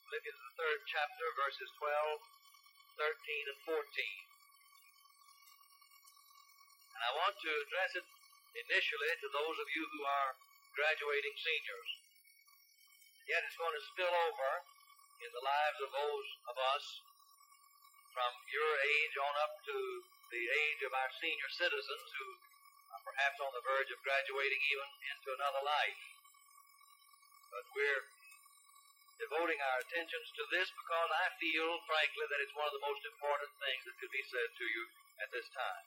Philippians, the 3rd chapter, verses 12, 13, and 14. And I want to address it initially to those of you who are graduating seniors. Yet it's going to spill over in the lives of those of us from your age on up to the age of our senior citizens who are perhaps on the verge of graduating even into another life. But we're devoting our attentions to this because I feel, frankly, that it's one of the most important things that could be said to you at this time.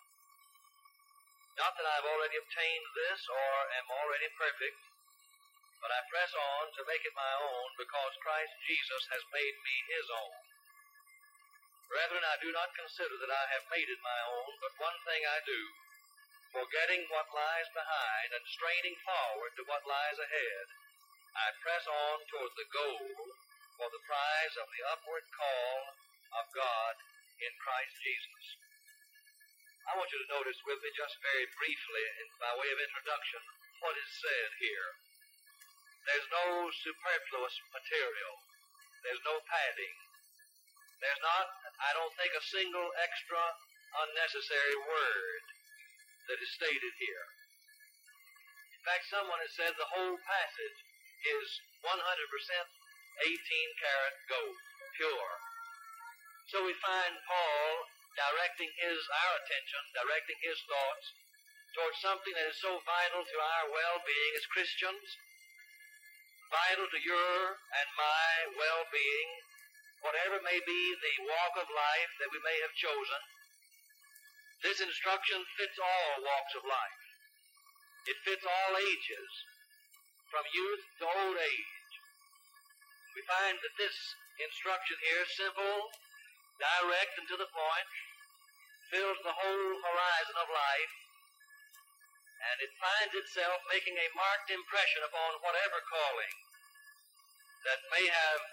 Not that I've already obtained this or am already perfect, but I press on to make it my own because Christ Jesus has made me his own. Brethren, I do not consider that I have made it my own, but one thing I do, forgetting what lies behind and straining forward to what lies ahead, I press on toward the goal for the prize of the upward call of God in Christ Jesus. I want you to notice with me just very briefly, by way of introduction, what is said here. There's no superfluous material. There's no padding. There's not, I don't think, a single extra unnecessary word that is stated here. In fact, someone has said the whole passage is 100% 18-karat gold, pure. So we find Paul directing our attention, directing his thoughts towards something that is so vital to our well-being as Christians, vital to your and my well-being, whatever may be the walk of life that we may have chosen. This instruction fits all walks of life. It fits all ages, from youth to old age. We find that this instruction here, simple, direct, and to the point, fills the whole horizon of life, and it finds itself making a marked impression upon whatever calling that may have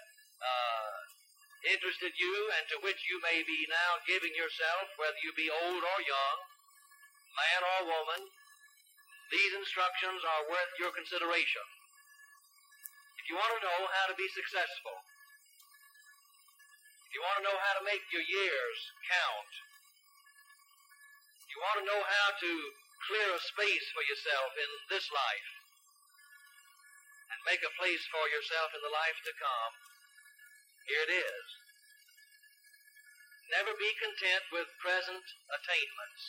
interested you and to which you may be now giving yourself, whether you be old or young, man or woman. These instructions are worth your consideration. If you want to know how to be successful, if you want to know how to make your years count, if you want to know how to clear a space for yourself in this life and make a place for yourself in the life to come, here it is. Never be content with present attainments.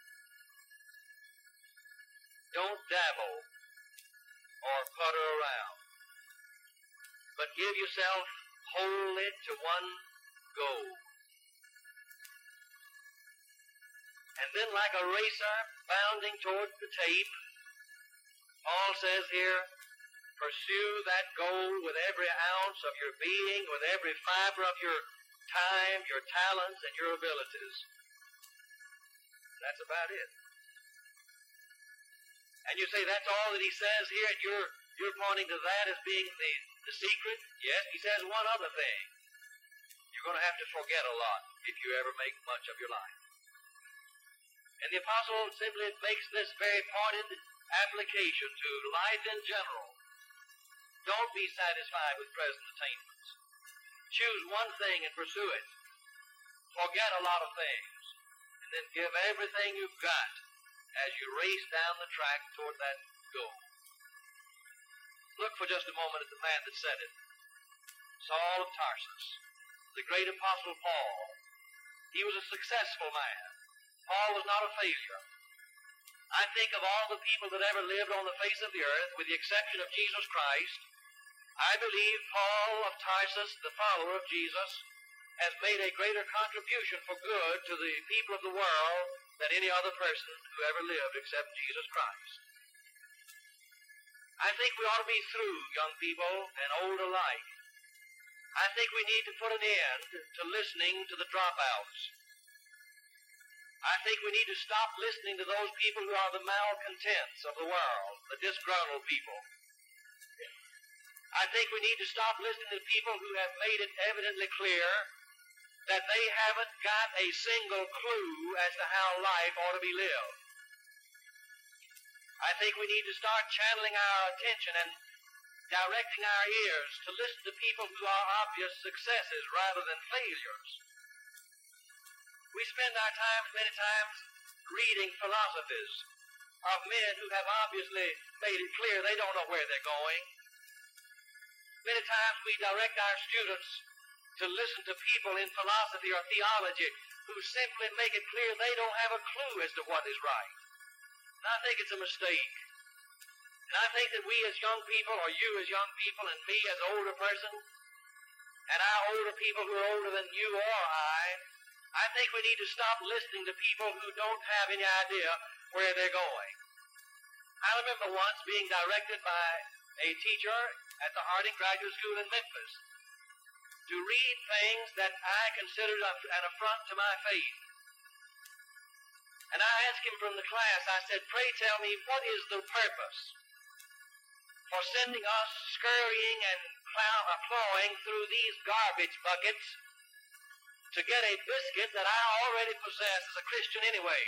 Don't dabble or putter around, but give yourself wholly to one goal. And then, like a racer bounding towards the tape, Paul says here, pursue that goal with every ounce of your being, with every fiber of your time, your talents, and your abilities. That's about it. And you say, that's all that he says here, and you're pointing to that as being the secret? Yes, he says one other thing. You're going to have to forget a lot if you ever make much of your life. And the apostle simply makes this very pointed application to life in general. Don't be satisfied with present attainments. Choose one thing and pursue it. Forget a lot of things. And then give everything you've got as you race down the track toward that goal. Look for just a moment at the man that said it. Saul of Tarsus, the great apostle Paul. He was a successful man. Paul was not a failure. I think of all the people that ever lived on the face of the earth, with the exception of Jesus Christ, I believe Paul of Tarsus, the follower of Jesus, has made a greater contribution for good to the people of the world than any other person who ever lived except Jesus Christ. I think we ought to be through, young people and old alike. I think we need to put an end to listening to the dropouts. I think we need to stop listening to those people who are the malcontents of the world, the disgruntled people. I think we need to stop listening to people who have made it evidently clear that they haven't got a single clue as to how life ought to be lived. I think we need to start channeling our attention and directing our ears to listen to people who are obvious successes rather than failures. We spend our time, many times, reading philosophies of men who have obviously made it clear they don't know where they're going. Many times we direct our students to listen to people in philosophy or theology who simply make it clear they don't have a clue as to what is right. And I think it's a mistake. And I think that we as young people, or you as young people, and me as an older person, and our older people who are older than you or I think we need to stop listening to people who don't have any idea where they're going. I remember once being directed by a teacher at the Harding Graduate School in Memphis to read things that I considered an affront to my faith. And I asked him from the class, I said, pray tell me, what is the purpose for sending us scurrying and plowing through these garbage buckets to get a biscuit that I already possess as a Christian anyway?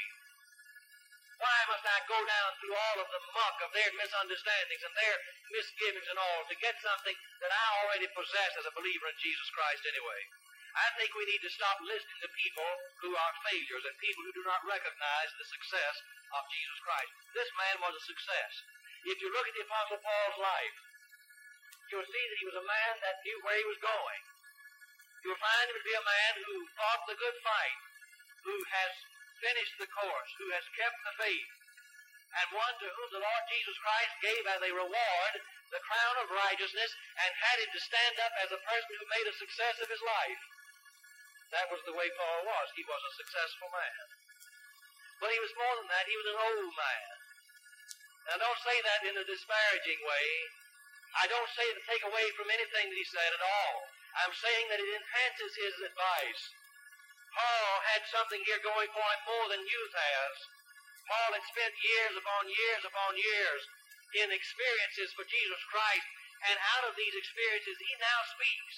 Why must I go down through all of the muck of their misunderstandings and their misgivings and all to get something that I already possess as a believer in Jesus Christ anyway? I think we need to stop listening to people who are failures and people who do not recognize the success of Jesus Christ. This man was a success. If you look at the Apostle Paul's life, you'll see that he was a man that knew where he was going. You'll find him to be a man who fought the good fight, who has finished the course, who has kept the faith, and one to whom the Lord Jesus Christ gave as a reward the crown of righteousness and had him to stand up as a person who made a success of his life. That was the way Paul was. He was a successful man. But he was more than that. He was an old man. Now, don't say that in a disparaging way. I don't say to take away from anything that he said at all. I'm saying that it enhances his advice. Paul had something here going for him more than youth has. Paul had spent years upon years upon years in experiences for Jesus Christ, and out of these experiences he now speaks.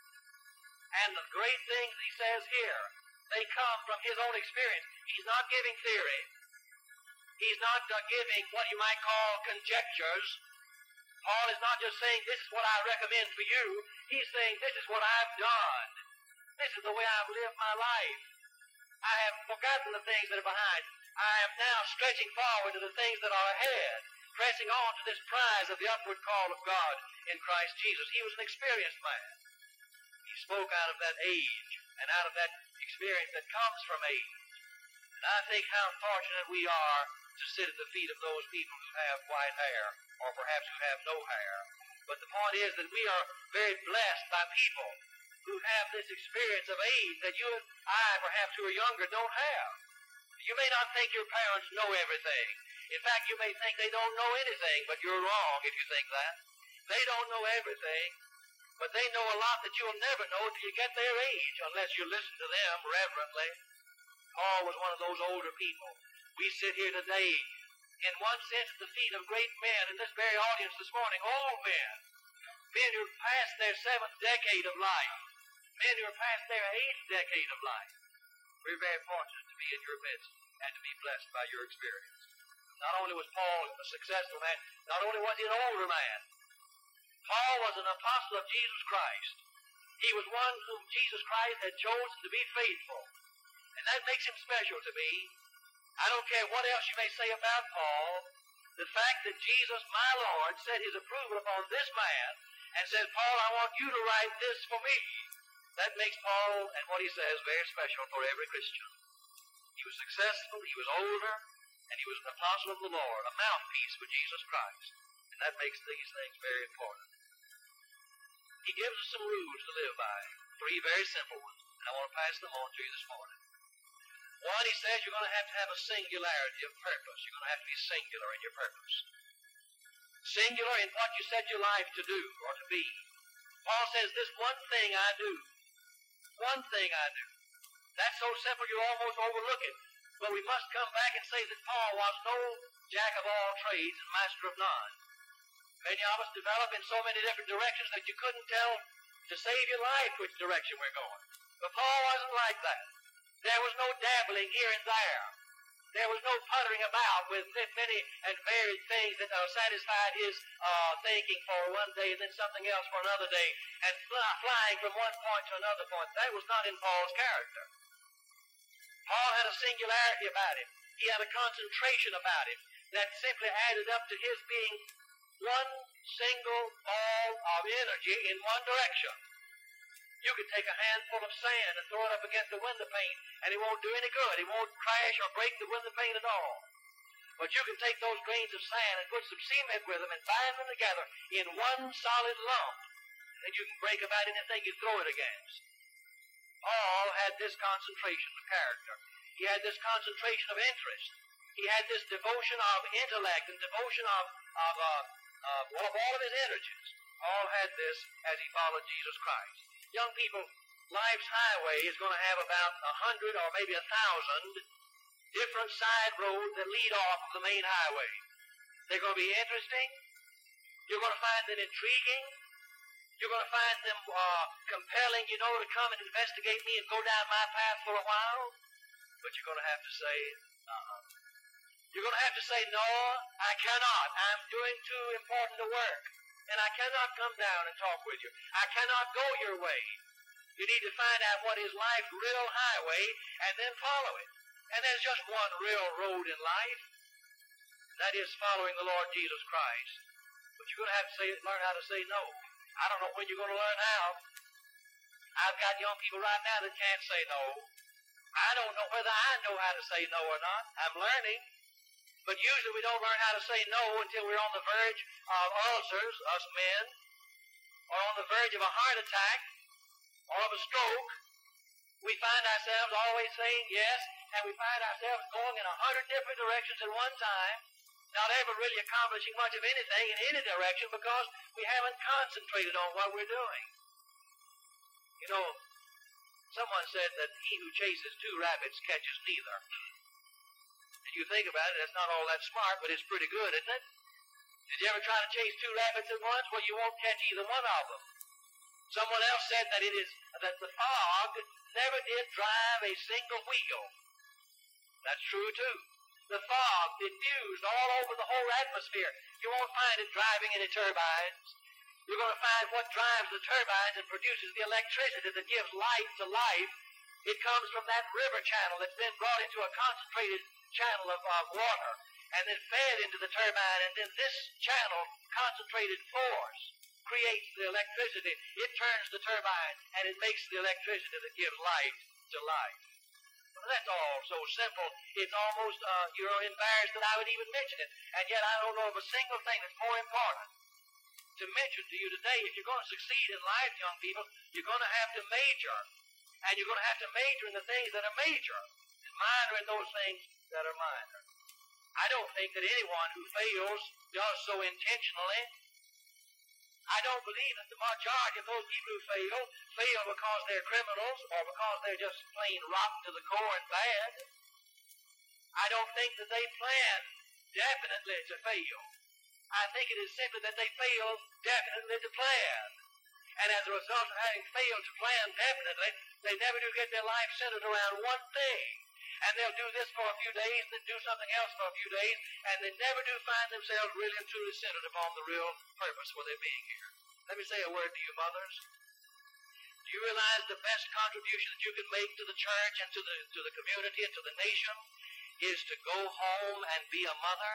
And the great things he says here, they come from his own experience. He's not giving theory. He's not giving what you might call conjectures. Paul is not just saying, this is what I recommend for you. He's saying, this is what I've done. This is the way I've lived my life. I have forgotten the things that are behind. I am now stretching forward to the things that are ahead, pressing on to this prize of the upward call of God in Christ Jesus. He was an experienced man. He spoke out of that age and out of that experience that comes from age. And I think how fortunate we are to sit at the feet of those people who have white hair, or perhaps who have no hair. But the point is that we are very blessed by people who have this experience of age that you and I, perhaps who are younger, don't have. You may not think your parents know everything. In fact, you may think they don't know anything, but you're wrong if you think that. They don't know everything, but they know a lot that you'll never know till you get their age, unless you listen to them reverently. Paul was one of those older people. We sit here today, in one sense, at the feet of great men in this very audience this morning, old men, men who have passed their 7th decade of life, men who are past their 8th decade of life. We're very fortunate to be in your midst and to be blessed by your experience. Not only was Paul a successful man, not only was he an older man, Paul was an apostle of Jesus Christ. He was one whom Jesus Christ had chosen to be faithful. And that makes him special to me. I don't care what else you may say about Paul. The fact that Jesus, my Lord, set his approval upon this man and said, Paul, I want you to write this for me. That makes Paul and what he says very special for every Christian. He was successful, he was older, and he was an apostle of the Lord, a mouthpiece for Jesus Christ. And that makes these things very important. He gives us some rules to live by, 3 very simple ones, and I want to pass them on to you this morning. One, he says you're going to have a singularity of purpose. You're going to have to be singular in your purpose. Singular in what you set your life to do or to be. Paul says, this one thing I do. One thing I do. That's so simple you almost overlook it. But we must come back and say that Paul was no jack of all trades and master of none. Many of us develop in so many different directions that you couldn't tell to save your life which direction we're going. But Paul wasn't like that. There was no dabbling here and there. There was no puttering about with many and varied things that satisfied his thinking for one day and then something else for another day, and flying from one point to another point. That was not in Paul's character. Paul had a singularity about him. He had a concentration about him that simply added up to his being one single ball of energy in one direction. You could take a handful of sand and throw it up against the window pane, and it won't do any good. It won't crash or break the window pane at all. But you can take those grains of sand and put some cement with them and bind them together in one solid lump, and you can break about anything you throw it against. Paul had this concentration of character. He had this concentration of interest. He had this devotion of intellect and devotion of all of his energies. Paul had this as he followed Jesus Christ. Young people, life's highway is going to have about 100 or maybe 1,000 different side roads that lead off of the main highway. They're going to be interesting. You're going to find them intriguing. You're going to find them compelling, to come and investigate me and go down my path for a while. But you're going to have to say, You're going to have to say, no, I cannot. I'm doing too important to work. And I cannot come down and talk with you. I cannot go your way. You need to find out what is life's real highway and then follow it. And there's just one real road in life. That is following the Lord Jesus Christ. But you're going to have to learn how to say no. I don't know when you're going to learn how. I've got young people right now that can't say no. I don't know whether I know how to say no or not. I'm learning. But usually we don't learn how to say no until we're on the verge of ulcers, us men, or on the verge of a heart attack, or of a stroke. We find ourselves always saying yes, and we find ourselves going in 100 different directions at one time, not ever really accomplishing much of anything in any direction because we haven't concentrated on what we're doing. Someone said that he who chases two rabbits catches neither. If you think about it, that's not all that smart, but it's pretty good, isn't it? Did you ever try to chase two rabbits at once? Well, you won't catch either one of them. Someone else said that that the fog never did drive a single wheel. That's true, too. The fog diffused all over the whole atmosphere. You won't find it driving any turbines. You're going to find what drives the turbines and produces the electricity that gives life to life. It comes from that river channel that's been brought into a concentrated channel of water and then fed into the turbine, and then this channel, concentrated force, creates the electricity. It turns the turbine, and it makes the electricity that gives life to life. Well, that's all so simple. It's almost, you're embarrassed that I would even mention it. And yet I don't know of a single thing that's more important to mention to you today. If you're going to succeed in life, young people, you're going to have to major. And you're going to have to major in the things that are major, and minor in those things that are minor. I don't think that anyone who fails does so intentionally. I don't believe that the majority of those people who fail because they're criminals or because they're just plain rotten to the core and bad. I don't think that they plan definitely to fail. I think it is simply that they fail definitely to plan. And as a result of having failed to plan definitely, they never do get their life centered around one thing. And they'll do this for a few days, then do something else for a few days, and they never do find themselves really and truly centered upon the real purpose for their being here. Let me say a word to you mothers. Do you realize the best contribution that you can make to the church and to the community and to the nation is to go home and be a mother?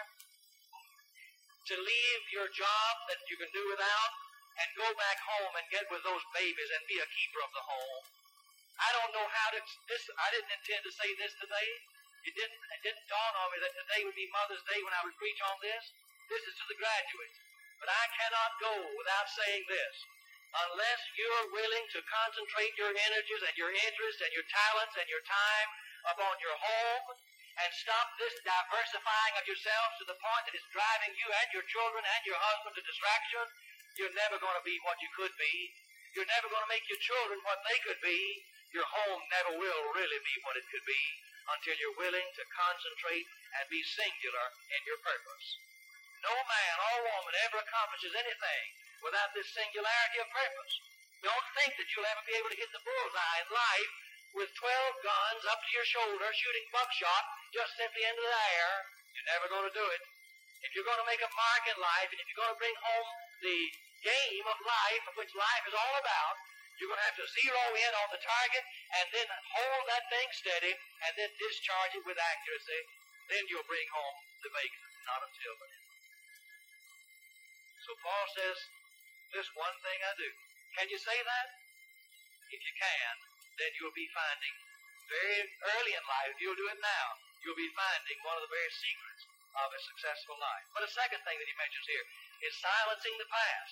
To leave your job that you can do without and go back home and get with those babies and be a keeper of the home. I don't know how I didn't intend to say this today. It didn't dawn on me that today would be Mother's Day when I would preach on this. This is to the graduates. But I cannot go without saying this. Unless you're willing to concentrate your energies and your interests and your talents and your time upon your home and stop this diversifying of yourselves to the point that it's driving you and your children and your husband to distraction, you're never going to be what you could be. You're never going to make your children what they could be. Your home never will really be what it could be until you're willing to concentrate and be singular in your purpose. No man or woman ever accomplishes anything without this singularity of purpose. Don't think that you'll ever be able to hit the bullseye in life with 12 guns up to your shoulder shooting buckshot just simply into the air. You're never going to do it. If you're going to make a mark in life, and if you're going to bring home the game of life, of which life is all about, you're going to have to zero in on the target and then hold that thing steady and then discharge it with accuracy. Then you'll bring home the bacon, not until then. So Paul says, this one thing I do. Can you say that? If you can, then you'll be finding very early in life, if you'll do it now, you'll be finding one of the very secrets of a successful life. But a second thing that he mentions here is silencing the past.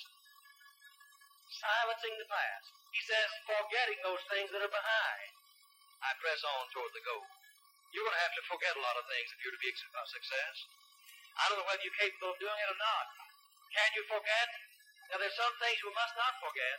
Silencing the past. He says, forgetting those things that are behind. I press on toward the goal. You're going to have to forget a lot of things if you're to be a success. I don't know whether you're capable of doing it or not. Can you forget? Now, there's some things we must not forget.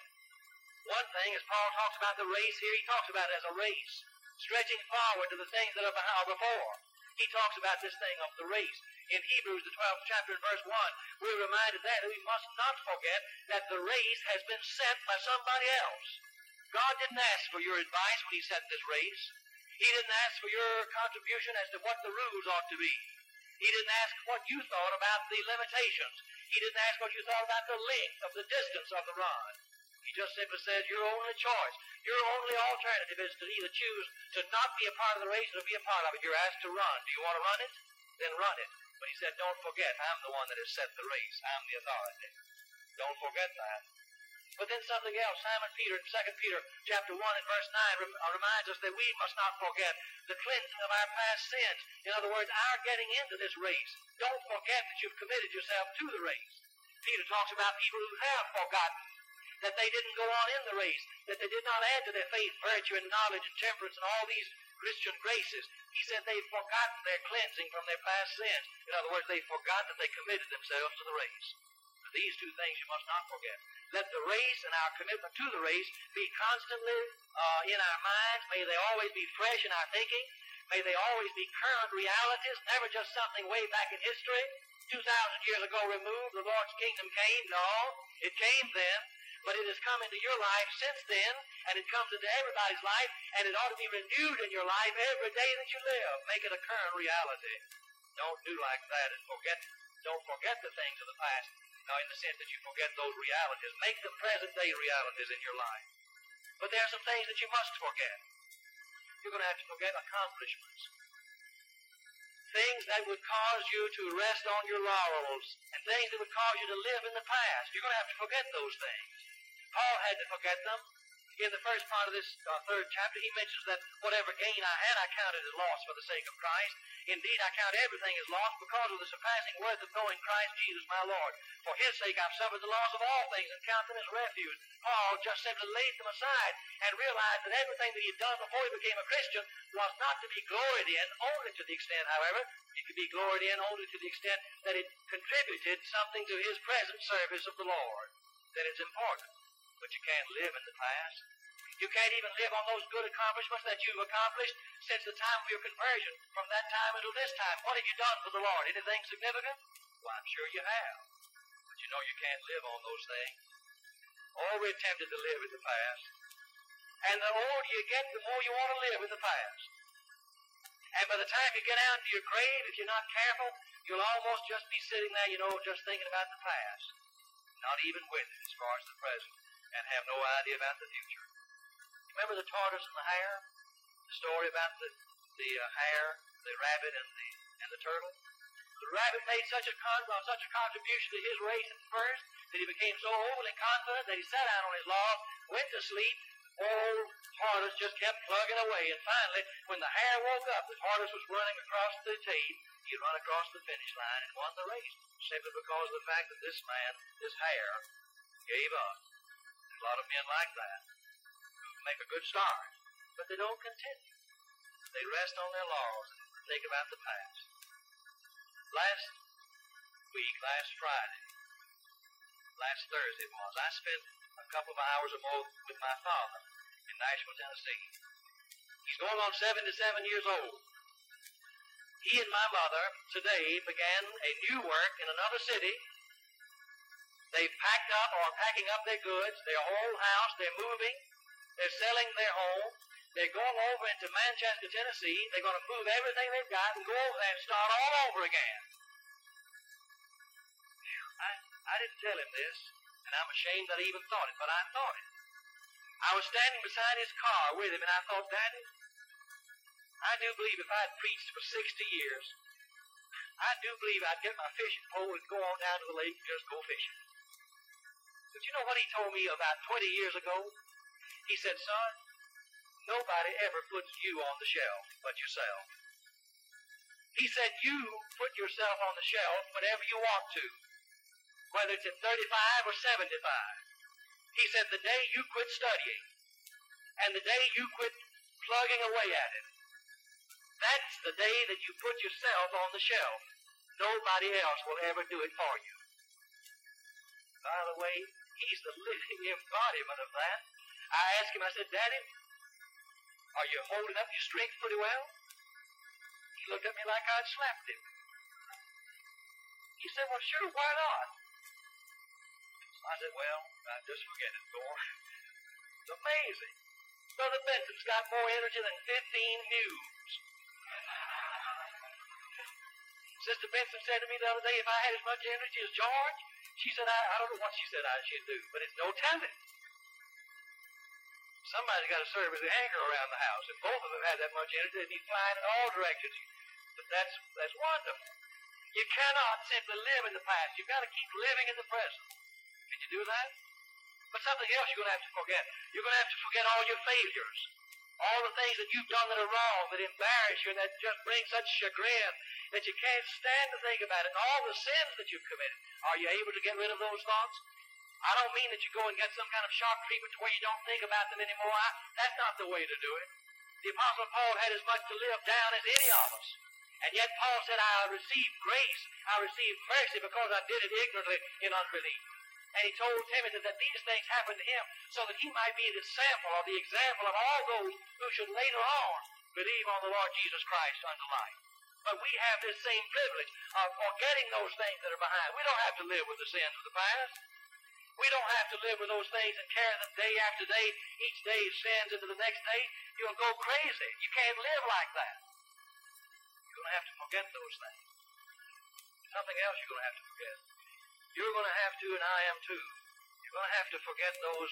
One thing, as Paul talks about the race here, he talks about it as a race, stretching forward to the things that are before. He talks about this thing of the race. In Hebrews, the 12th chapter, and verse 1, we're reminded that we must not forget that the race has been set by somebody else. God didn't ask for your advice when he set this race. He didn't ask for your contribution as to what the rules ought to be. He didn't ask what you thought about the limitations. He didn't ask what you thought about the length of the distance of the run. He just simply said, your only choice, your only alternative is to either choose to not be a part of the race or to be a part of it. You're asked to run. Do you want to run it? Then run it. But he said, don't forget, I'm the one that has set the race. I'm the authority. Don't forget that. But then something else, Simon Peter in 2 Peter chapter 1 and verse 9 reminds us that we must not forget the cleansing of our past sins. In other words, our getting into this race. Don't forget that you've committed yourself to the race. Peter talks about people who have forgotten that they didn't go on in the race, that they did not add to their faith, virtue, and knowledge, and temperance, and all these Christian graces. He said they've forgotten their cleansing from their past sins. In other words, they forgot that they committed themselves to the race. These two things you must not forget. Let the race and our commitment to the race be constantly in our minds. May they always be fresh in our thinking. May they always be current realities, never just something way back in history. 2,000 years ago removed, the Lord's kingdom came. No, it came then, but it has come into your life since then, and it comes into everybody's life, and it ought to be renewed in your life every day that you live. Make it a current reality. Don't do like that and forget. Don't forget the things of the past. Now, in the sense that you forget those realities, make them present-day realities in your life. But there are some things that you must forget. You're going to have to forget accomplishments. Things that would cause you to rest on your laurels, and things that would cause you to live in the past. You're going to have to forget those things. Paul had to forget them. In the first part of this third chapter, he mentions that whatever gain I had, I counted as loss for the sake of Christ. Indeed, I count everything as loss because of the surpassing worth of knowing Christ Jesus my Lord. For his sake I've suffered the loss of all things and count them as refuse. Paul just simply laid them aside and realized that everything that he had done before he became a Christian was not to be gloried in, only to the extent, however, it could be gloried in only to the extent that it contributed something to his present service of the Lord. Then it's important. But you can't live in the past. You can't even live on those good accomplishments that you've accomplished since the time of your conversion, from that time until this time. What have you done for the Lord? Anything significant? Well, I'm sure you have. But you know you can't live on those things. Oh, we're tempted to live in the past. And the older you get, the more you want to live in the past. And by the time you get out to your grave, if you're not careful, you'll almost just be sitting there, just thinking about the past. Not even with it as far as the present, and have no idea about the future. Remember the tortoise and the hare? The story about the hare, the rabbit, and the turtle? The rabbit made such a contribution to his race at first that he became so overly confident that he sat down on his log, went to sleep. Old tortoise just kept plugging away, and finally, when the hare woke up, the tortoise was running across the tape. He run across the finish line and won the race, simply because of the fact that this man, this hare, gave up. There's a lot of men like that who make a good start, but they don't continue. They rest on their laurels and think about the past. Last Thursday it was, I spent a couple of hours or more with my father in Nashville, Tennessee. He's going on 77 years old. He and my mother today began a new work in another city. They've packed up or are packing up their goods, their whole house. They're moving. They're selling their home. They're going over into Manchester, Tennessee. They're going to move everything they've got and go over there and start all over again. I didn't tell him this, and I'm ashamed that I even thought it, but I thought it. I was standing beside his car with him, and I thought, Daddy, I do believe if I'd preached for 60 years, I do believe I'd get my fishing pole and go on down to the lake and just go fishing. But you know what he told me about 20 years ago? He said, son, nobody ever puts you on the shelf but yourself. He said, you put yourself on the shelf whenever you want to, whether it's at 35 or 75. He said, the day you quit studying and the day you quit plugging away at it, that's the day that you put yourself on the shelf. Nobody else will ever do it for you. By the way, he's the living embodiment of that. I asked him, I said, Daddy, are you holding up your strength pretty well? He looked at me like I'd slapped him. He said, well, sure, why not? I said, well, just forget it, Thor. It's amazing. Brother Benson's got more energy than 15 mules. Sister Benson said to me the other day, if I had as much energy as George, she said, I don't know what she said I should do, but it's no telling. Somebody's got to serve as the anchor around the house. If both of them had that much energy, they'd be flying in all directions. But that's wonderful. You cannot simply live in the past. You've got to keep living in the present. Can you do that? But something else you're going to have to forget. You're going to have to forget all your failures. All the things that you've done that are wrong, that embarrass you, and that just bring such chagrin that you can't stand to think about it, and all the sins that you've committed. Are you able to get rid of those thoughts? I don't mean that you go and get some kind of shock treatment to where you don't think about them anymore. That's not the way to do it. The Apostle Paul had as much to live down as any of us. And yet Paul said, I received grace, I received mercy because I did it ignorantly in unbelief. And he told Timothy that these things happened to him so that he might be the sample or the example of all those who should later on believe on the Lord Jesus Christ unto life. But we have this same privilege of forgetting those things that are behind. We don't have to live with the sins of the past. We don't have to live with those things and carry them day after day, each day's sins into the next day. You'll go crazy. You can't live like that. You're going to have to forget those things. Something else you're going to have to forget. You're going to have to, and I am too, you're going to have to forget those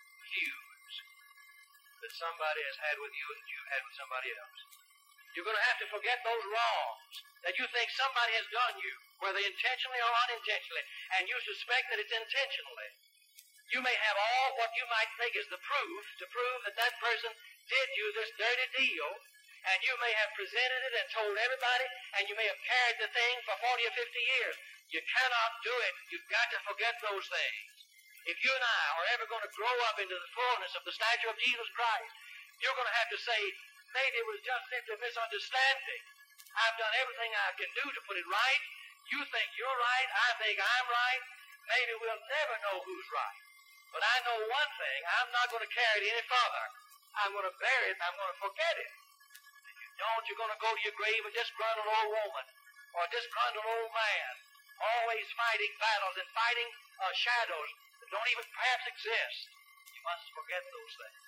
feuds that somebody has had with you and that you've had with somebody else. You're going to have to forget those wrongs that you think somebody has done you, whether intentionally or unintentionally, and you suspect that it's intentionally. You may have all what you might think is the proof to prove that that person did you this dirty deal, and you may have presented it and told everybody, and you may have carried the thing for 40 or 50 years. You cannot do it. You've got to forget those things. If you and I are ever going to grow up into the fullness of the stature of Jesus Christ, you're going to have to say, maybe it was just simply a misunderstanding. I've done everything I can do to put it right. You think you're right. I think I'm right. Maybe we'll never know who's right. But I know one thing. I'm not going to carry it any further. I'm going to bury it and I'm going to forget it. If you don't, you're going to go to your grave a disgruntled old woman or a disgruntled old man, always fighting battles and fighting shadows that don't even perhaps exist. You must forget those things.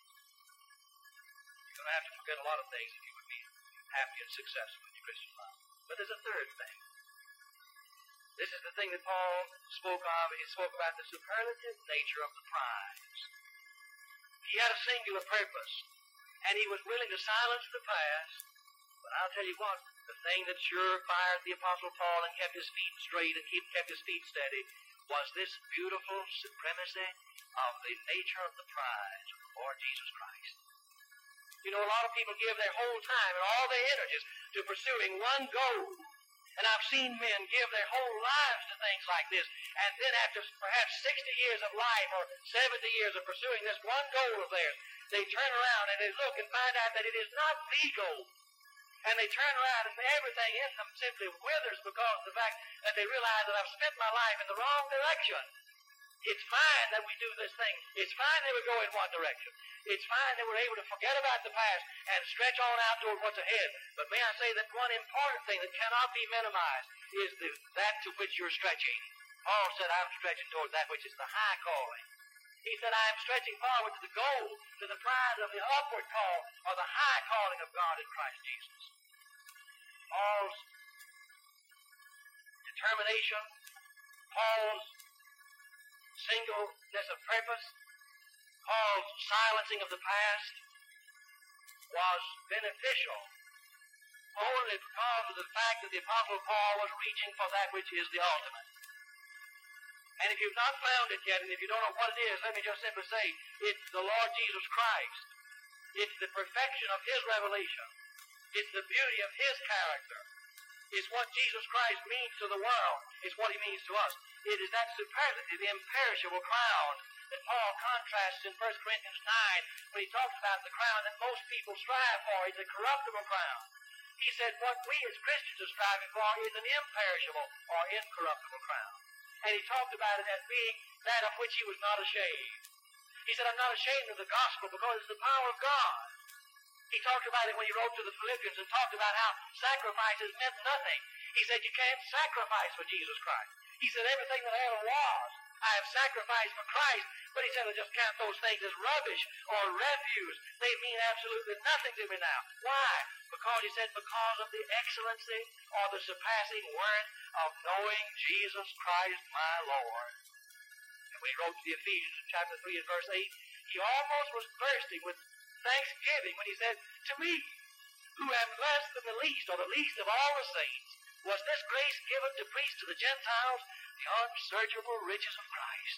You're going to have to forget a lot of things if you would be happy and successful in your Christian life. But there's a third thing. This is the thing that Paul spoke of. He spoke about the superlative nature of the prize. He had a singular purpose, and he was willing to silence the past. But I'll tell you what, the thing that sure fired the Apostle Paul and kept his feet straight and kept his feet steady was this beautiful supremacy of the nature of the prize of the Lord Jesus Christ. You know, a lot of people give their whole time and all their energies to pursuing one goal. And I've seen men give their whole lives to things like this. And then after perhaps 60 years of life or 70 years of pursuing this one goal of theirs, they turn around and they look and find out that it is not the goal. And they turn around and everything in them simply withers because of the fact that they realize that I've spent my life in the wrong direction. It's fine that we do this thing. It's fine that we go in one direction. It's fine that we're able to forget about the past and stretch on out toward what's ahead. But may I say that one important thing that cannot be minimized is that to which you're stretching. Paul said, I'm stretching toward that which is the high calling. He said, I am stretching forward to the goal, to the prize of the upward call, or the high calling of God in Christ Jesus. Paul's determination, Paul's singleness of purpose, Paul's silencing of the past was beneficial only because of the fact that the Apostle Paul was reaching for that which is the ultimate. And if you've not found it yet, and if you don't know what it is, let me just simply say, it's the Lord Jesus Christ. It's the perfection of His revelation. It's the beauty of His character. It's what Jesus Christ means to the world. It's what He means to us. It is that superlative, imperishable crown that Paul contrasts in 1 Corinthians 9 when he talks about the crown that most people strive for. It's a corruptible crown. He said what we as Christians are striving for is an imperishable or incorruptible crown. And he talked about it as being that of which he was not ashamed. He said, I'm not ashamed of the gospel because it's the power of God. He talked about it when he wrote to the Philippians and talked about how sacrifices meant nothing. He said, you can't sacrifice for Jesus Christ. He said, everything that I ever was, I have sacrificed for Christ. But he said, I just count those things as rubbish or refuse. They mean absolutely nothing to me now. Why? Because he said, because of the excellency or the surpassing worth of knowing Jesus Christ my Lord. And when he wrote to the Ephesians in chapter 3 and verse 8, he almost was bursting with thanksgiving when he said, to me, who am less than the least, or the least of all the saints, was this grace given to preach to the Gentiles the unsearchable riches of Christ.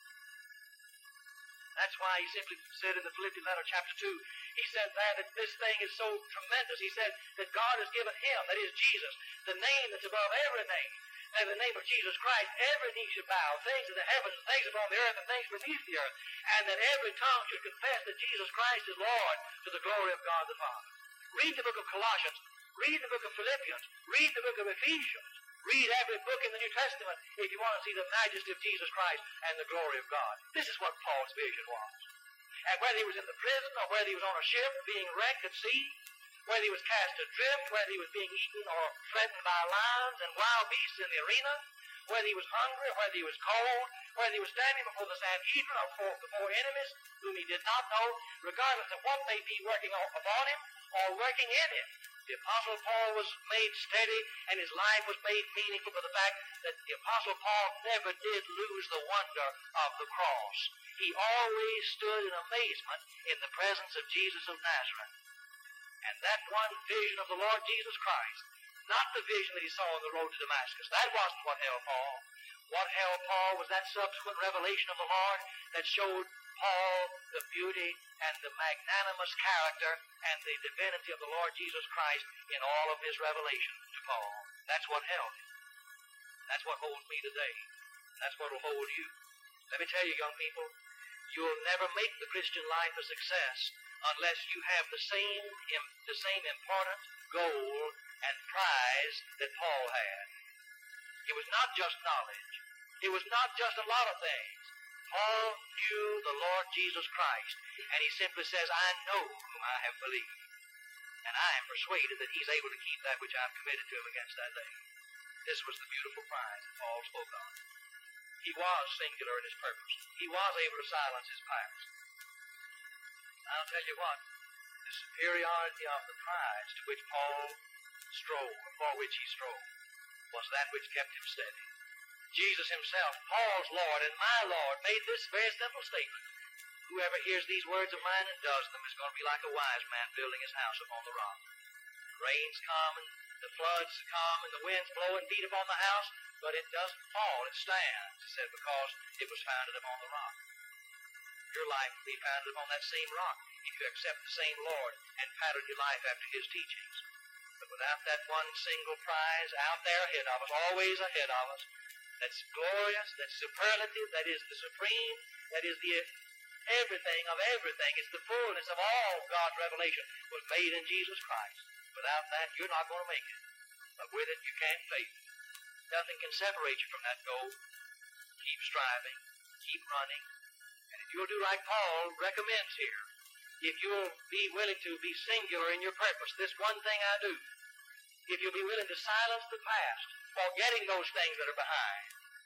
That's why he simply said in the Philippians letter, chapter 2, he said there that this thing is so tremendous. He said that God has given him, that is Jesus, the name that's above every name. And in the name of Jesus Christ, every knee should bow, things in the heavens, things upon the earth, and things beneath the earth. And that every tongue should confess that Jesus Christ is Lord to the glory of God the Father. Read the book of Colossians. Read the book of Philippians. Read the book of Ephesians. Read every book in the New Testament if you want to see the majesty of Jesus Christ and the glory of God. This is what Paul's vision was. And whether he was in the prison or whether he was on a ship being wrecked at sea, whether he was cast adrift, whether he was being eaten or threatened by lions and wild beasts in the arena, whether he was hungry, whether he was cold, whether he was standing before the Sanhedrin or before enemies whom he did not know, regardless of what may be working upon him or working in him, the Apostle Paul was made steady and his life was made meaningful by the fact that the Apostle Paul never did lose the wonder of the cross. He always stood in amazement in the presence of Jesus of Nazareth. And that one vision of the Lord Jesus Christ, not the vision that he saw on the road to Damascus, that wasn't what held Paul. What held Paul was that subsequent revelation of the Lord that showed Paul the beauty and the magnanimous character and the divinity of the Lord Jesus Christ in all of his revelation to Paul. That's what held him. That's what holds me today. That's what will hold you. Let me tell you, young people, you'll never make the Christian life a success unless you have the same important goal and prize that Paul had. It was not just knowledge. It was not just a lot of things. Paul knew the Lord Jesus Christ, and he simply says, I know whom I have believed, and I am persuaded that he's able to keep that which I've committed to him against that day. This was the beautiful prize that Paul spoke of. He was singular in his purpose. He was able to silence his past. I'll tell you what, the superiority of the prize to which Paul strove, for which he strove, was that which kept him steady. Jesus himself, Paul's Lord and my Lord, made this very simple statement. Whoever hears these words of mine and does them is going to be like a wise man building his house upon the rock. The rains come and the floods come and the winds blow and beat upon the house, but it doesn't fall, it stands, he said, because it was founded upon the rock. Your life will be founded upon that same rock if you accept the same Lord and pattern your life after his teachings. But without that one single prize out there ahead of us, always ahead of us, that's glorious, that's superlative, that is the supreme, that is the everything of everything, it's the fullness of all God's revelation was made in Jesus Christ. Without that, you're not going to make it. But with it, you can't fail. Nothing can separate you from that goal. Keep striving, keep running, and if you'll do like Paul recommends here, if you'll be willing to be singular in your purpose, this one thing I do, if you'll be willing to silence the past, forgetting those things that are behind,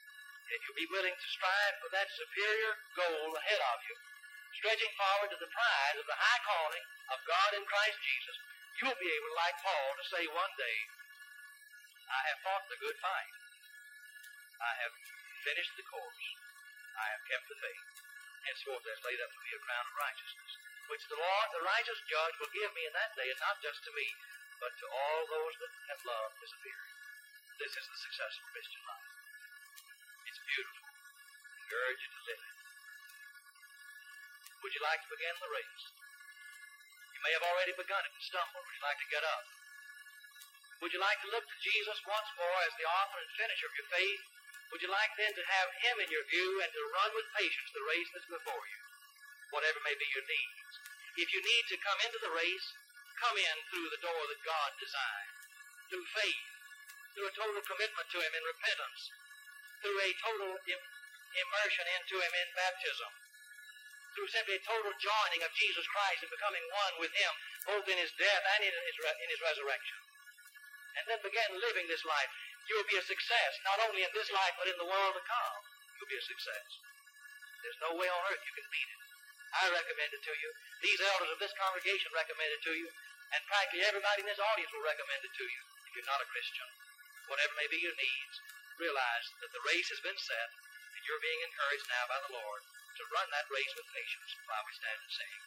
if you'll be willing to strive for that superior goal ahead of you, stretching forward to the prize of the high calling of God in Christ Jesus, you'll be able, like Paul, to say one day, I have fought the good fight. I have finished the course. I have kept the faith. Henceforth there's laid up for me a crown of righteousness, which the Lord, the righteous judge, will give me in that day, and not just to me, but to all those that have loved his appearing. This is the successful Christian life. It's beautiful. I urge you to live it. Would you like to begin the race? You may have already begun it and stumbled. Would you like to get up? Would you like to look to Jesus once more as the author and finisher of your faith? Would you like then to have him in your view and to run with patience the race that's before you, whatever may be your needs? If you need to come into the race, come in through the door that God designed, through faith, through a total commitment to him in repentance, through a total immersion into him in baptism, through simply a total joining of Jesus Christ and becoming one with him, both in his death and in his resurrection. And then begin living this life. You'll be a success, not only in this life, but in the world to come. You'll be a success. There's no way on earth you can beat it. I recommend it to you. These elders of this congregation recommend it to you. And practically everybody in this audience will recommend it to you. If you're not a Christian, whatever may be your needs, realize that the race has been set, and you're being encouraged now by the Lord to run that race with patience while we stand and sing.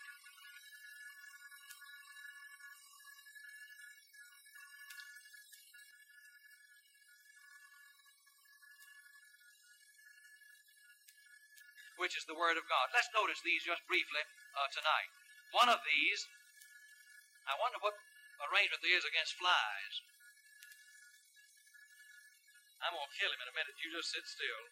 Which is the Word of God. Let's notice these just briefly tonight. One of these, I wonder what arrangement there is against flies. I'm going to kill him in a minute. You just sit still.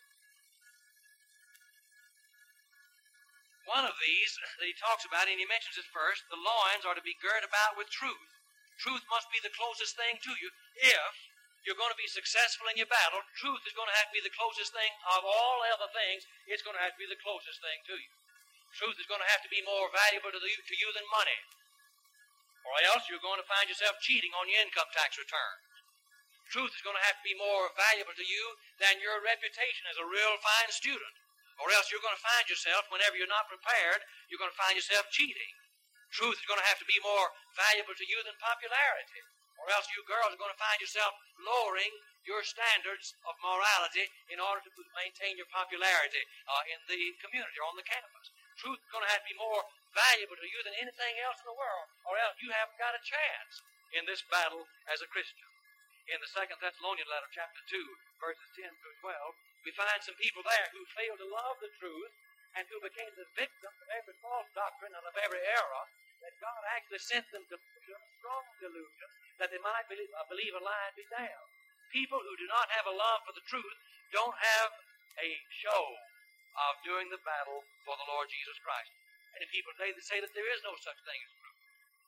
One of these that he talks about, and he mentions it first, the loins are to be girt about with truth. Truth must be the closest thing to you. If you're going to be successful in your battle, truth is going to have to be the closest thing of all other things. It's going to have to be the closest thing to you. Truth is going to have to be more valuable to you than money, or else you're going to find yourself cheating on your income tax returns. Truth is going to have to be more valuable to you than your reputation as a real fine student, or else you're going to find yourself, whenever you're not prepared, you're going to find yourself cheating. Truth is going to have to be more valuable to you than popularity, or else you girls are going to find yourself lowering your standards of morality in order to maintain your popularity in the community or on the campus. Truth is going to have to be more valuable to you than anything else in the world, or else you haven't got a chance in this battle as a Christian. In the 2 Thessalonians letter, chapter 2, verses 10 through 12, we find some people there who failed to love the truth and who became the victims of every false doctrine and of every error, that God actually sent them to strong delusion that they might believe a lie and be damned. People who do not have a love for the truth don't have a show of doing the battle for the Lord Jesus Christ. And people today that say that there is no such thing as truth.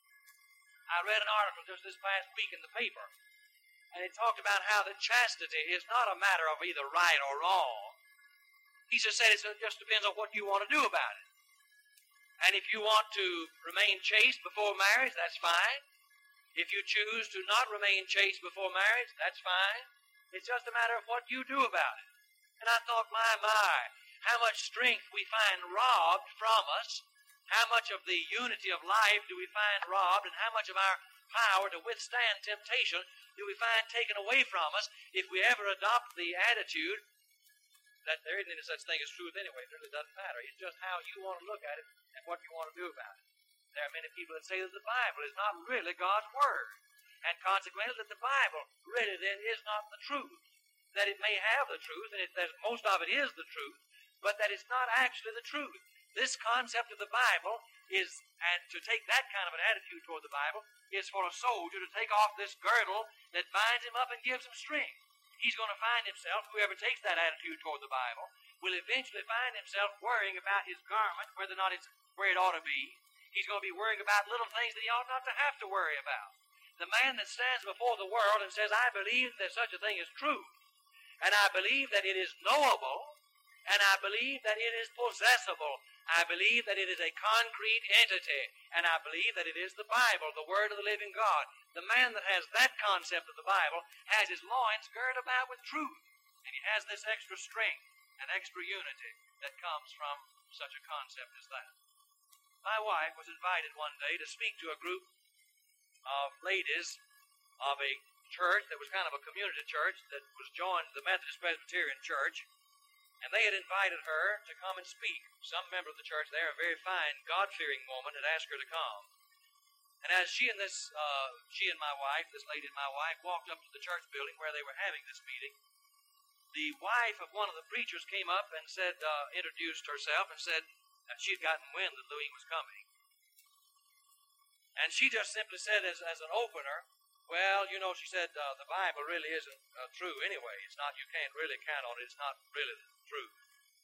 I read an article just this past week in the paper, and it talked about how that chastity is not a matter of either right or wrong. He just said it just depends on what you want to do about it. And if you want to remain chaste before marriage, that's fine. If you choose to not remain chaste before marriage, that's fine. It's just a matter of what you do about it. And I thought, my, how much strength we find robbed from us, how much of the unity of life do we find robbed, and how much of our power to withstand temptation do we find taken away from us if we ever adopt the attitude that there isn't any such thing as truth anyway. It really doesn't matter. It's just how you want to look at it and what you want to do about it. There are many people that say that the Bible is not really God's Word, and consequently that the Bible really then is not the truth. That it may have the truth, and that most of it is the truth, but that it's not actually the truth. This concept of the Bible is, and to take that kind of an attitude toward the Bible, is for a soldier to take off this girdle that binds him up and gives him strength. He's going to find himself, whoever takes that attitude toward the Bible, will eventually find himself worrying about his garment, whether or not it's where it ought to be. He's going to be worrying about little things that he ought not to have to worry about. The man that stands before the world and says, I believe there's such a thing as truth, and I believe that it is knowable, and I believe that it is possessable. I believe that it is a concrete entity, and I believe that it is the Bible, the Word of the living God. The man that has that concept of the Bible has his loins girded about with truth. And he has this extra strength and extra unity that comes from such a concept as that. My wife was invited one day to speak to a group of ladies of a church that was kind of a community church that was joined the Methodist Presbyterian Church, and they had invited her to come and speak. Some member of the church there, a very fine, God-fearing woman, had asked her to come. And as she and my wife, this lady and my wife, walked up to the church building where they were having this meeting, the wife of one of the preachers came up and said, introduced herself and said that she'd gotten wind that Louis was coming. And she just simply said as an opener, well, you know, she said, the Bible really isn't true anyway. It's not, you can't really count on it. It's not really the truth.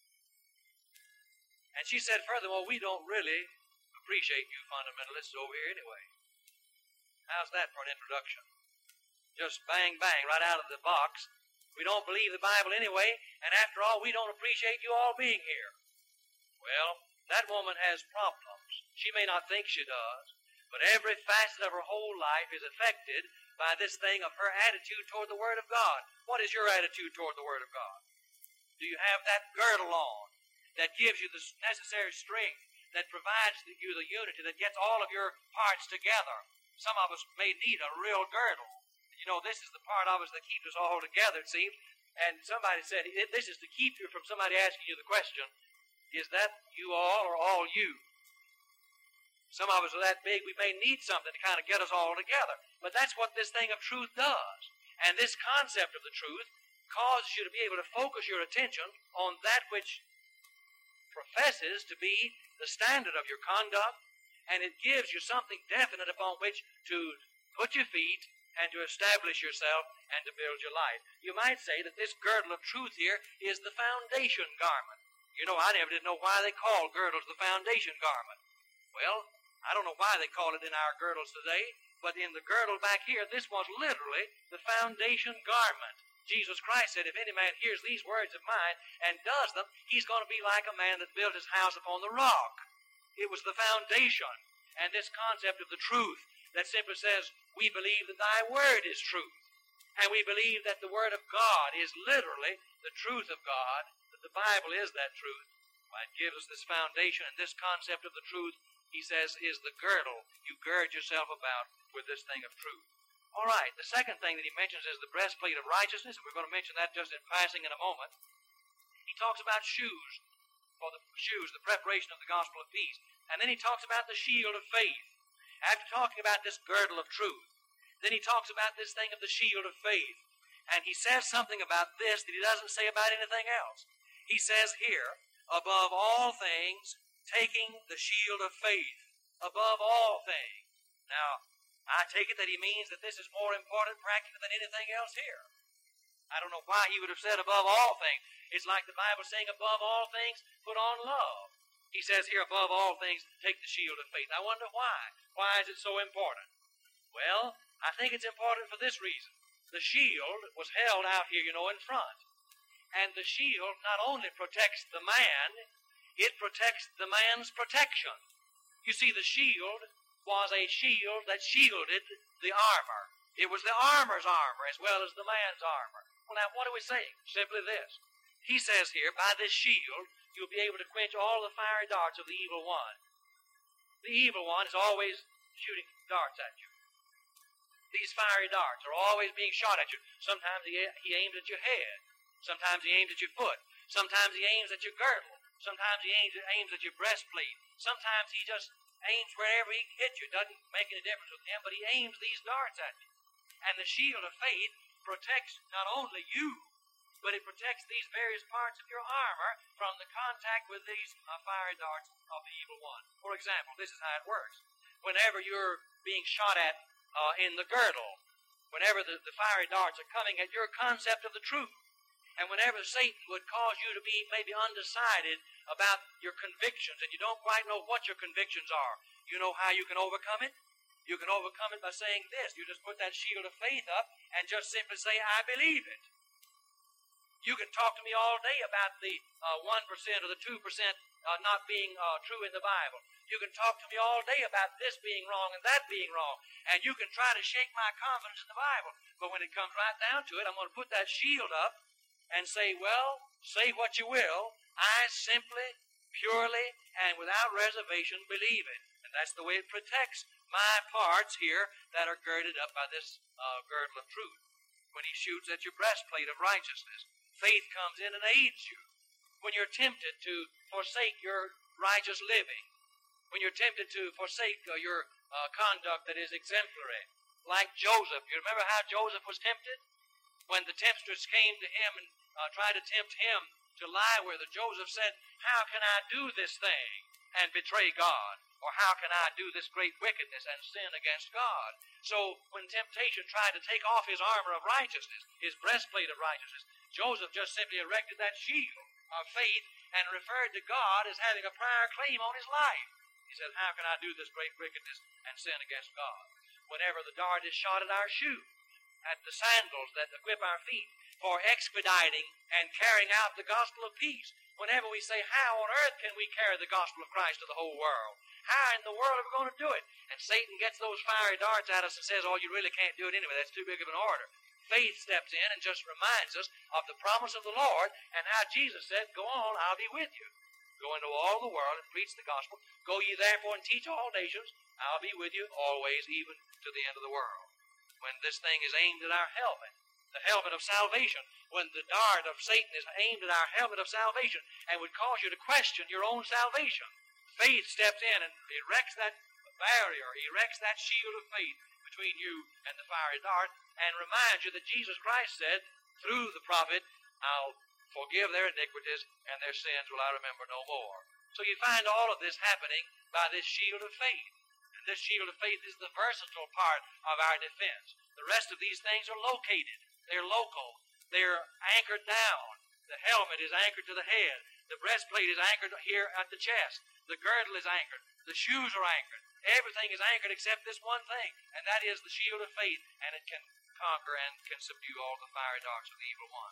And she said, furthermore, we don't really appreciate you fundamentalists over here anyway. How's that for an introduction? Just bang, bang, right out of the box. We don't believe the Bible anyway, and after all, we don't appreciate you all being here. Well, that woman has problems. She may not think she does, but every facet of her whole life is affected by this thing of her attitude toward the Word of God. What is your attitude toward the Word of God? Do you have that girdle on that gives you the necessary strength, that provides you the unity, that gets all of your parts together? Some of us may need a real girdle. You know, this is the part of us that keeps us all together, it seems. And somebody said, this is to keep you from somebody asking you the question, is that you all or all you? Some of us are that big, we may need something to kind of get us all together. But that's what this thing of truth does. And this concept of the truth causes you to be able to focus your attention on that which professes to be the standard of your conduct, and it gives you something definite upon which to put your feet and to establish yourself and to build your life. You might say that this girdle of truth here is the foundation garment. You know, I never did know why they call girdles the foundation garment. Well, I don't know why they call it in our girdles today, but in the girdle back here, this was literally the foundation garment. Jesus Christ said, if any man hears these words of mine and does them, he's going to be like a man that built his house upon the rock. It was the foundation, and this concept of the truth that simply says, we believe that thy word is truth, and we believe that the word of God is literally the truth of God, that the Bible is that truth. Well, it gives us this foundation, and this concept of the truth, he says, is the girdle you gird yourself about with this thing of truth. All right, the second thing that he mentions is the breastplate of righteousness, and we're going to mention that just in passing in a moment. He talks about shoes, the preparation of the gospel of peace, and then he talks about the shield of faith. After talking about this girdle of truth, then he talks about this thing of the shield of faith, and he says something about this that he doesn't say about anything else. He says here, above all things, taking the shield of faith, above all things. Now, I take it that he means that this is more important practically than anything else here. I don't know why he would have said above all things. It's like the Bible saying above all things, put on love. He says here, above all things, take the shield of faith. I wonder why. Why is it so important? Well, I think it's important for this reason. The shield was held out here, in front. And the shield not only protects the man, it protects the man's protection. You see, the shield was a shield that shielded the armor. It was the armor's armor as well as the man's armor. Well, now, what are we saying? Simply this. He says here, by this shield, you'll be able to quench all the fiery darts of the evil one. The evil one is always shooting darts at you. These fiery darts are always being shot at you. Sometimes he aims at your head. Sometimes he aims at your foot. Sometimes he aims at your girdle. Sometimes he aims at your breastplate. Sometimes he just aims wherever he can hit you. It doesn't make any difference with him, but he aims these darts at you. And the shield of faith protects not only you, but it protects these various parts of your armor from the contact with these fiery darts of the evil one. For example, this is how it works. Whenever you're being shot at in the girdle, whenever the fiery darts are coming at your concept of the truth, and whenever Satan would cause you to be maybe undecided about your convictions, and you don't quite know what your convictions are, you know how you can overcome it? You can overcome it by saying this. You just put that shield of faith up and just simply say, I believe it. You can talk to me all day about the 1% or the 2% not being true in the Bible. You can talk to me all day about this being wrong and that being wrong. And you can try to shake my confidence in the Bible. But when it comes right down to it, I'm going to put that shield up, and say, well, say what you will, I simply, purely, and without reservation believe it. And that's the way it protects my parts here that are girded up by this girdle of truth. When he shoots at your breastplate of righteousness, faith comes in and aids you. When you're tempted to forsake your righteous living, when you're tempted to forsake your conduct that is exemplary, like Joseph. You remember how Joseph was tempted? When the temptress came to him and tried to tempt him to lie with her, Joseph said, how can I do this thing and betray God? Or how can I do this great wickedness and sin against God? So when temptation tried to take off his armor of righteousness, his breastplate of righteousness, Joseph just simply erected that shield of faith and referred to God as having a prior claim on his life. He said, how can I do this great wickedness and sin against God? Whenever the dart is shot at our shoe, at the sandals that equip our feet for expediting and carrying out the gospel of peace, whenever we say, how on earth can we carry the gospel of Christ to the whole world? How in the world are we going to do it? And Satan gets those fiery darts at us and says, oh, you really can't do it anyway. That's too big of an order. Faith steps in and just reminds us of the promise of the Lord and how Jesus said, go on, I'll be with you. Go into all the world and preach the gospel. Go ye therefore and teach all nations. I'll be with you always, even to the end of the world. When this thing is aimed at our helmet, the helmet of salvation, when the dart of Satan is aimed at our helmet of salvation and would cause you to question your own salvation, faith steps in and erects that barrier, erects that shield of faith between you and the fiery dart, and reminds you that Jesus Christ said, through the prophet, I'll forgive their iniquities, and their sins will I remember no more. So you find all of this happening by this shield of faith. And this shield of faith is the versatile part of our defense. The rest of these things are located. They're local. They're anchored down. The helmet is anchored to the head. The breastplate is anchored here at the chest. The girdle is anchored. The shoes are anchored. Everything is anchored except this one thing, and that is the shield of faith, and it can conquer and can subdue all the fiery darts of the evil one.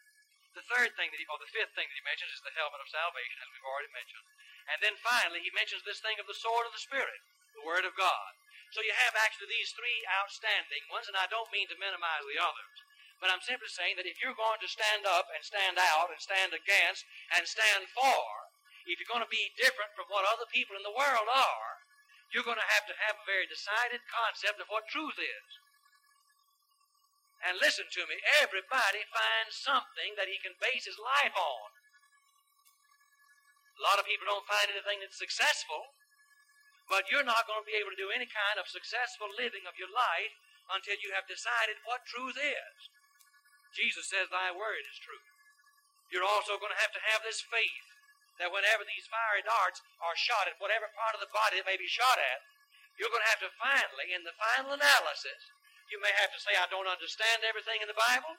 The fifth thing that he mentions is the helmet of salvation, as we've already mentioned. And then finally, he mentions this thing of the sword of the Spirit, the Word of God. So you have actually these three outstanding ones, and I don't mean to minimize the others. But I'm simply saying that if you're going to stand up and stand out and stand against and stand for, if you're going to be different from what other people in the world are, you're going to have a very decided concept of what truth is. And listen to me, everybody finds something that he can base his life on. A lot of people don't find anything that's successful, but you're not going to be able to do any kind of successful living of your life until you have decided what truth is. Jesus says, thy word is truth. You're also going to have this faith that whenever these fiery darts are shot at whatever part of the body it may be shot at, you're going to have to finally, in the final analysis, you may have to say, I don't understand everything in the Bible.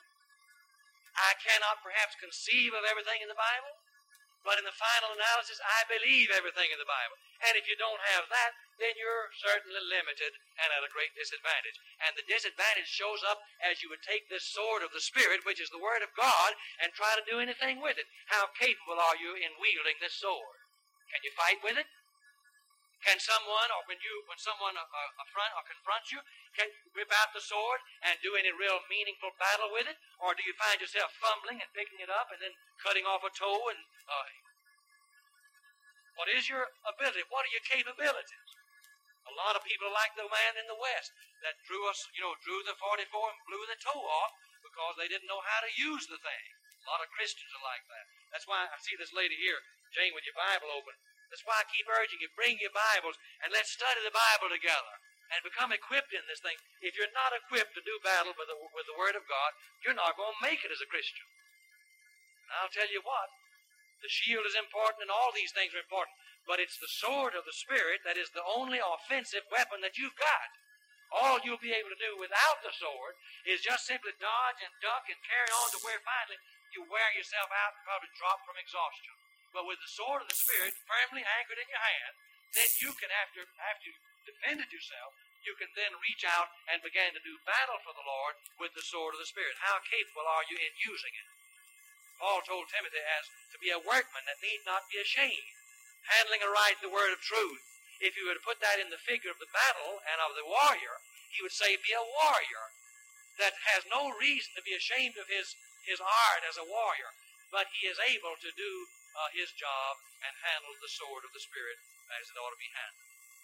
I cannot perhaps conceive of everything in the Bible. But in the final analysis, I believe everything in the Bible. And if you don't have that, then you're certainly limited and at a great disadvantage. And the disadvantage shows up as you would take this sword of the Spirit, which is the Word of God, and try to do anything with it. How capable are you in wielding this sword? Can you fight with it? Can someone, or when someone confronts you, can you whip out the sword and do any real meaningful battle with it? Or do you find yourself fumbling and picking it up and then cutting off a toe? And what is your ability? What are your capabilities? A lot of people are like the man in the West that drew the 44 and blew the toe off because they didn't know how to use the thing. A lot of Christians are like that. That's why I see this lady here, Jane, with your Bible open. That's why I keep urging you, bring your Bibles and let's study the Bible together and become equipped in this thing. If you're not equipped to do battle with the Word of God, you're not going to make it as a Christian. And I'll tell you what, the shield is important and all these things are important, but it's the sword of the Spirit that is the only offensive weapon that you've got. All you'll be able to do without the sword is just simply dodge and duck and carry on to where finally you wear yourself out and probably drop from exhaustion. But with the sword of the Spirit firmly anchored in your hand, then you can, after you've defended yourself, you can then reach out and begin to do battle for the Lord with the sword of the Spirit. How capable are you in using it? Paul told Timothy as to be a workman that need not be ashamed, handling aright the word of truth. If you were to put that in the figure of the battle and of the warrior, he would say, be a warrior that has no reason to be ashamed of his his art as a warrior, but he is able to do his job and handle the sword of the Spirit as it ought to be handled.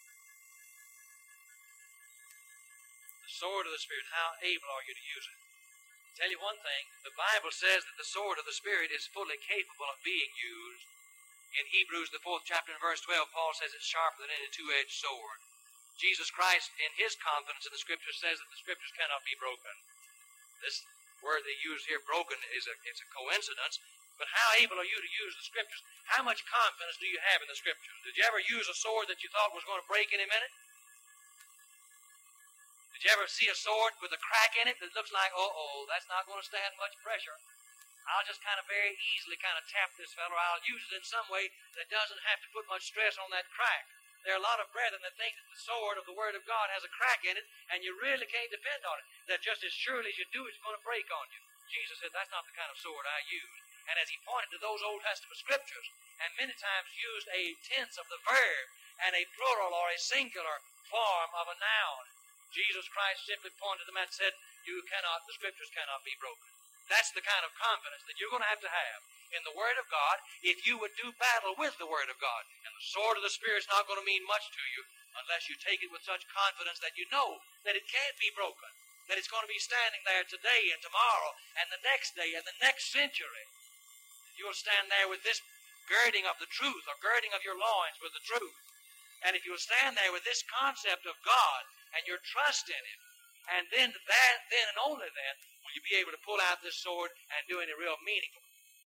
The sword of the Spirit, how able are you to use it? I'll tell you one thing, the Bible says that the sword of the Spirit is fully capable of being used. In Hebrews, the 4th chapter and verse 12, Paul says it's sharper than any two-edged sword. Jesus Christ, in his confidence in the Scriptures, says that the Scriptures cannot be broken. This word they use here, broken, it's a coincidence, but how able are you to use the Scriptures? How much confidence do you have in the Scriptures? Did you ever use a sword that you thought was going to break any minute? Did you ever see a sword with a crack in it that looks like, that's not going to stand much pressure? I'll just kind of very easily kind of tap this fellow. I'll use it in some way that doesn't have to put much stress on that crack. There are a lot of brethren that think that the sword of the Word of God has a crack in it, and you really can't depend on it. That just as surely as you do, it's going to break on you. Jesus said, that's not the kind of sword I use. And as he pointed to those Old Testament Scriptures, and many times used a tense of the verb, and a plural or a singular form of a noun, Jesus Christ simply pointed to them and said, the Scriptures cannot be broken. That's the kind of confidence that you're going to have in the Word of God if you would do battle with the Word of God. And the sword of the Spirit's not going to mean much to you unless you take it with such confidence that you know that it can't be broken, that it's going to be standing there today and tomorrow and the next day and the next century. You'll stand there with this girding of the truth, or girding of your loins with the truth. And if you'll stand there with this concept of God and your trust in Him, and then and only then will you be able to pull out this sword and do any real meaningful.